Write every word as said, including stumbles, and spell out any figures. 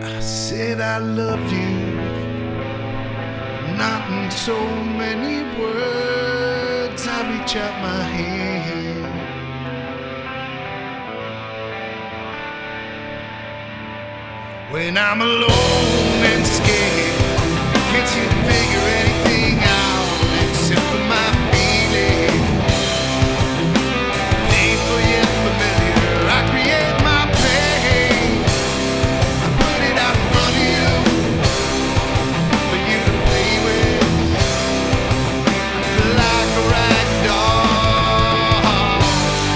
I said I love you, not in so many words. I reach out my hand. When I'm alone and scared, can't seem to figure anything